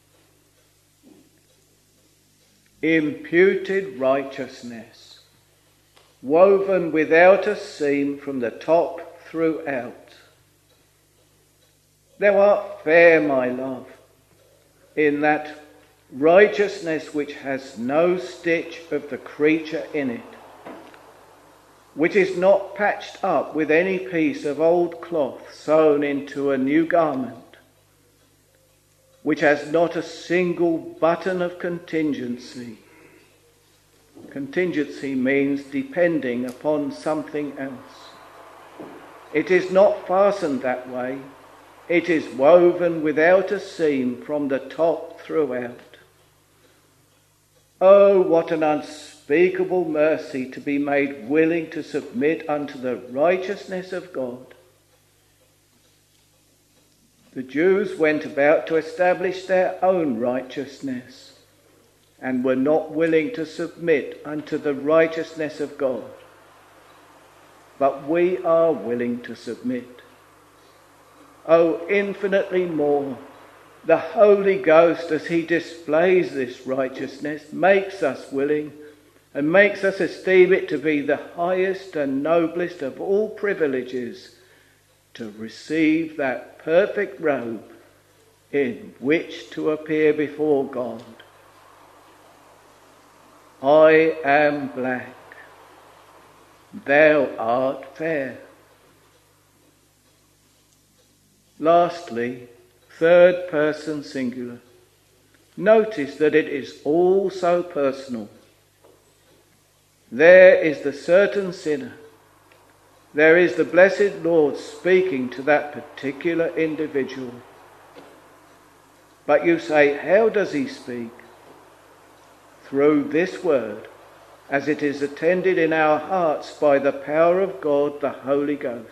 Imputed righteousness, woven without a seam from the top throughout. Thou art fair, my love, in that righteousness which has no stitch of the creature in it, which is not patched up with any piece of old cloth sewn into a new garment, which has not a single button of contingency. Contingency means depending upon something else. It is not fastened that way. It is woven without a seam from the top throughout. Oh, what an unspeakable mercy to be made willing to submit unto the righteousness of God. The Jews went about to establish their own righteousness and were not willing to submit unto the righteousness of God. But we are willing to submit. Oh, infinitely more, the Holy Ghost, as he displays this righteousness, makes us willing and makes us esteem it to be the highest and noblest of all privileges to receive that perfect robe in which to appear before God. I am black. thou art fair. Lastly, third person singular. Notice that it is all so personal. There is the certain sinner. There is the blessed Lord speaking to that particular individual. But you say, how does he speak? Through this word, as it is attended in our hearts by the power of God, the Holy Ghost.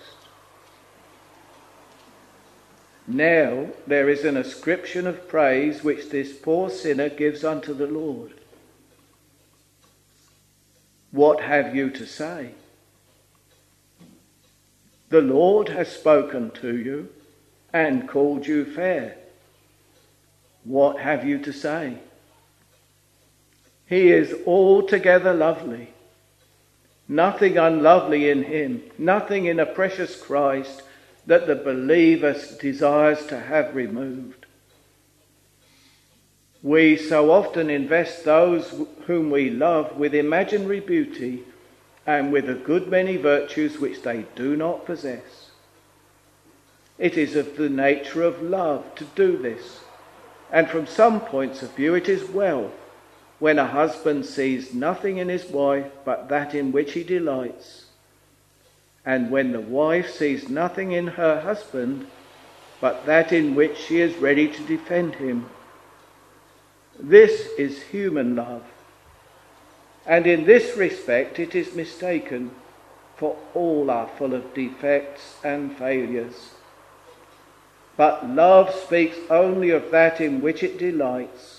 Now there is an ascription of praise which this poor sinner gives unto the Lord. What have you to say? The Lord has spoken to you and called you fair. What have you to say? He is altogether lovely. Nothing unlovely in him, nothing in a precious Christ that the believer desires to have removed. We so often invest those whom we love with imaginary beauty and with a good many virtues which they do not possess. It is of the nature of love to do this, and from some points of view it is well when a husband sees nothing in his wife but that in which he delights, and when the wife sees nothing in her husband but that in which she is ready to defend him. This is human love, and in this respect it is mistaken, for all are full of defects and failures. But love speaks only of that in which it delights.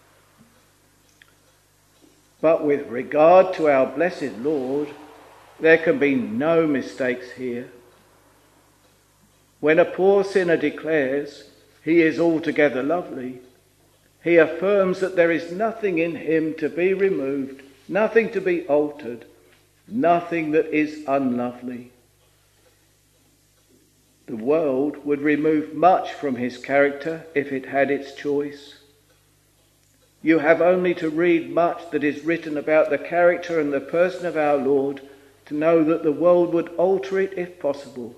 But with regard to our blessed Lord, there can be no mistakes here. When a poor sinner declares he is altogether lovely, he affirms that there is nothing in him to be removed, nothing to be altered, nothing that is unlovely. The world would remove much from his character if it had its choice. You have only to read much that is written about the character and the person of our Lord to know that the world would alter it if possible.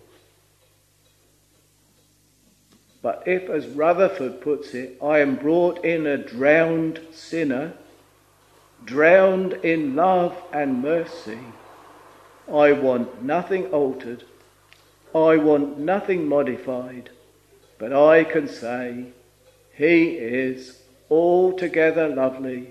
But if, as Rutherford puts it, I am brought in a drowned sinner, drowned in love and mercy, I want nothing altered, I want nothing modified, but I can say, he is altogether lovely.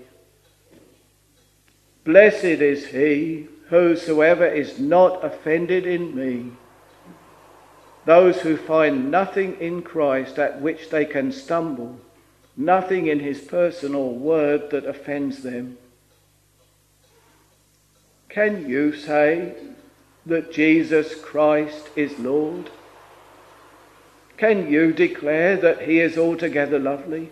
Blessed is he whosoever is not offended in me. Those who find nothing in Christ at which they can stumble, nothing in his person or word that offends them. Can you say that Jesus Christ is Lord? Can you declare that he is altogether lovely?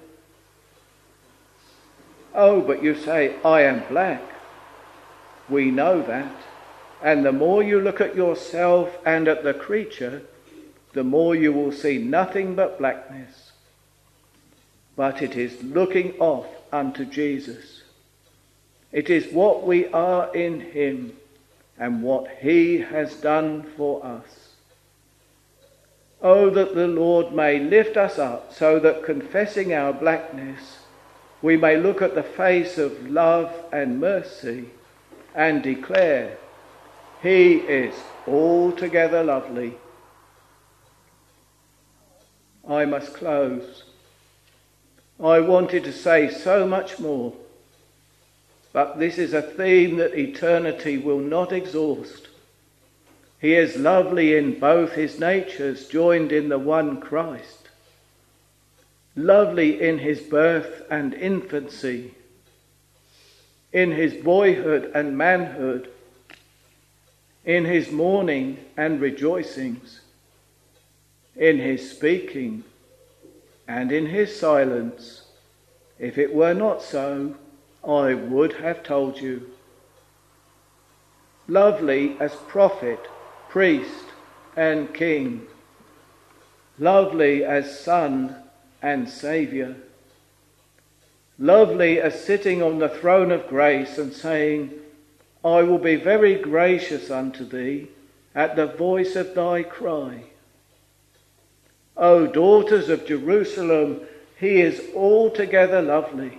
Oh, but you say, I am black. We know that. And the more you look at yourself and at the creature, the more you will see nothing but blackness. But it is looking off unto Jesus. It is what we are in him and what he has done for us. Oh, that the Lord may lift us up so that, confessing our blackness, we may look at the face of love and mercy and declare, he is altogether lovely. I must close. I wanted to say so much more, but this is a theme that eternity will not exhaust. He is lovely in both his natures joined in the one Christ. Lovely in his birth and infancy, in his boyhood and manhood, in his mourning and rejoicings, in his speaking and in his silence. If it were not so, I would have told you. Lovely as prophet, priest and king, lovely as son and Saviour, lovely as sitting on the throne of grace and saying, I will be very gracious unto thee at the voice of thy cry. O daughters of Jerusalem, he is altogether lovely.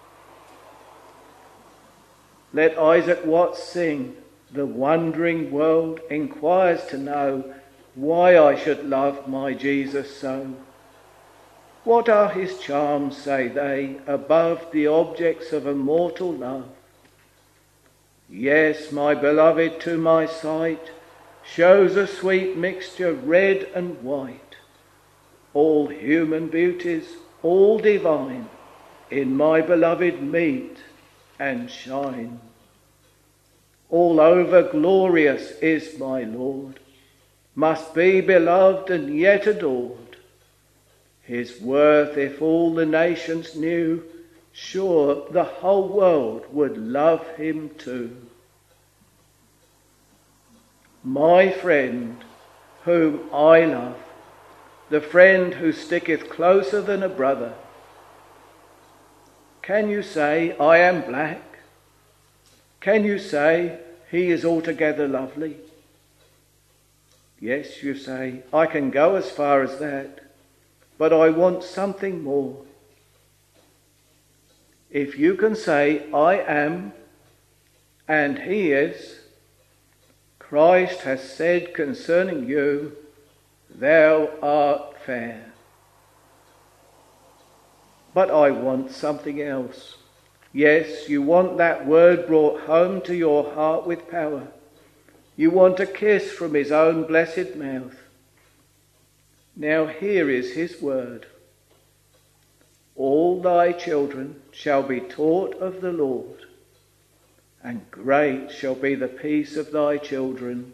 Let Isaac Watts sing, the wondering world inquires to know why I should love my Jesus so. What are his charms, say they, above the objects of a mortal love? Yes, my beloved to my sight shows a sweet mixture red and white, all human beauties, all divine, in my beloved meet and shine. All over glorious is my Lord, must be beloved and yet adored. His worth, if all the nations knew, sure the whole world would love him too. My friend, whom I love, the friend who sticketh closer than a brother. Can you say, I am black? Can you say, he is altogether lovely? Yes, you say, I can go as far as that, but I want something more. If you can say, I am, and he is, Christ has said concerning you, thou art fair. But I want something else. Yes, you want that word brought home to your heart with power. You want a kiss from his own blessed mouth. Now here is his word. All thy children shall be taught of the Lord, and great shall be the peace of thy children.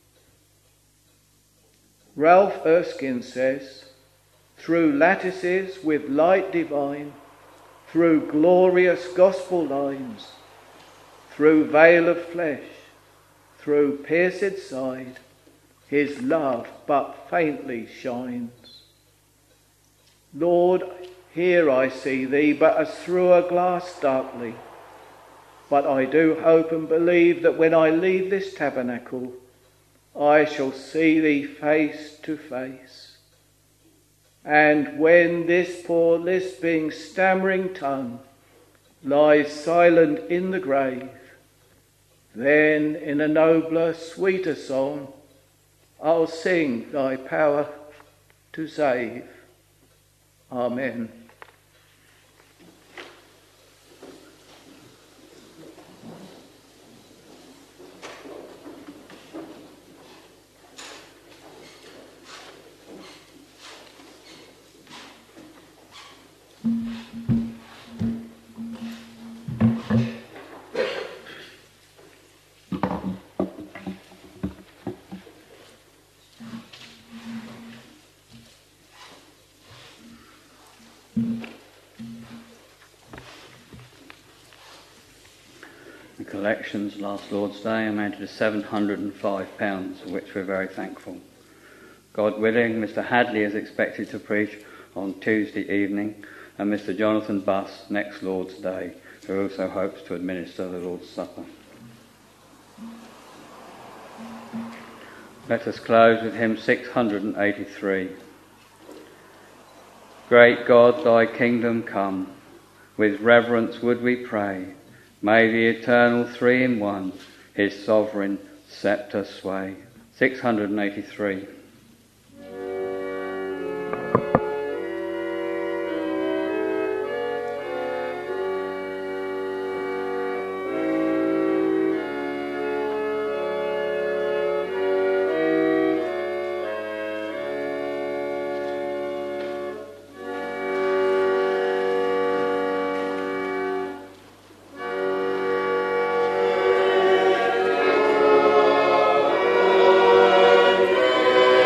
Ralph Erskine says, through lattices with light divine, through glorious gospel lines, through veil of flesh, through pierced side, his love but faintly shines. Lord, here I see thee but as through a glass darkly, but I do hope and believe that when I leave this tabernacle, I shall see thee face to face. And when this poor lisping, stammering tongue lies silent in the grave, then in a nobler, sweeter song, I'll sing thy power to save. Amen. The collections last Lord's Day amounted to seven hundred and five pounds, for which we're very thankful. God willing, Mister Hadley is expected to preach on Tuesday evening, and Mister Jonathan Buss next Lord's Day, who also hopes to administer the Lord's Supper. Let us close with hymn six hundred eighty-three. Great God, thy kingdom come, with reverence would we pray, may the eternal three in one his sovereign sceptre sway. six hundred eighty-three. Amen.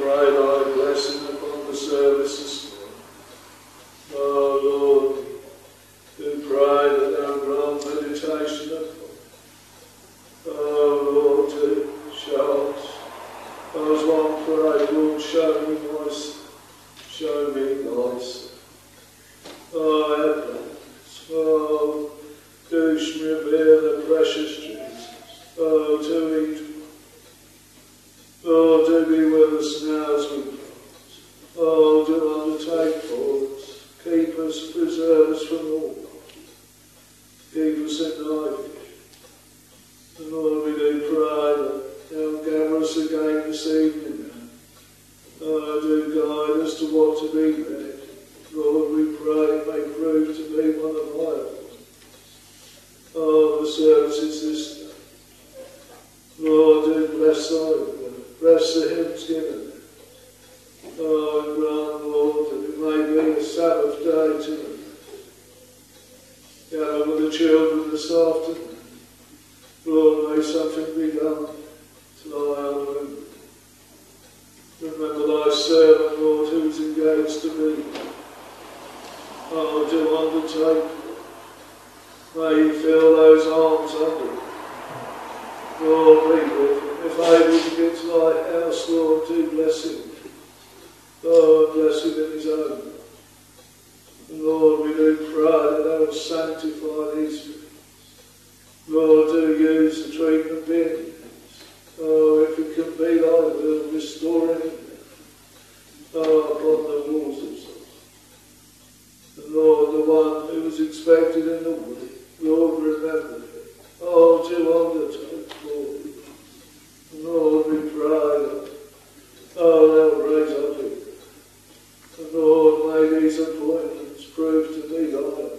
pray thy blessing upon the service this morning. Oh Lord, do pray that thou grant meditation upon. Oh Lord, to show us. I was one prayed, Lord, show me thyself, show me thyself. Oh, heaven, oh, do reveal the precious Jesus. Oh, to each. Oh, do be with us now as we pass. Oh, do undertake for us. Keep us, preserve us from all. Keep us in thy vision. And Lord, we do pray that thou gather us again this evening. Oh, do guide us to what to be read. Lord, we pray it may prove to be one of thy appointments. Oh, the services this day. Lord, do bless thy word. Bless the hymns given. Oh, and grant, Lord, that it may be a Sabbath day to them. Gather with the children this afternoon. Lord, may something be done to thy honour. Remember thy servant, Lord, who is engaged to be. Oh, do undertake. May you fill those arms under him. Lord, be with him. If able to get to thy house, Lord, do bless him. Oh, bless him in his own. And Lord, we do pray that thou will sanctify these things. Lord, do use the treatment being. Oh, if it can be thy will, restoring it. Oh, upon the walls of Zion. And Lord, the one who was expected in the week, Lord, remember him. Oh, do undertake, Lord. And Lord, we pray that, oh, thou will raise up him. And Lord, may these appointments prove to be thy own.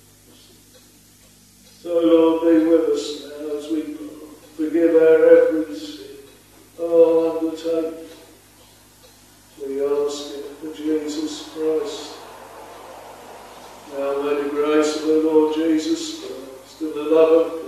So Lord, be with us now as we forgive our every sin. Oh, undertake. We ask it for Jesus Christ. Now may the grace of the Lord Jesus Christ and the love of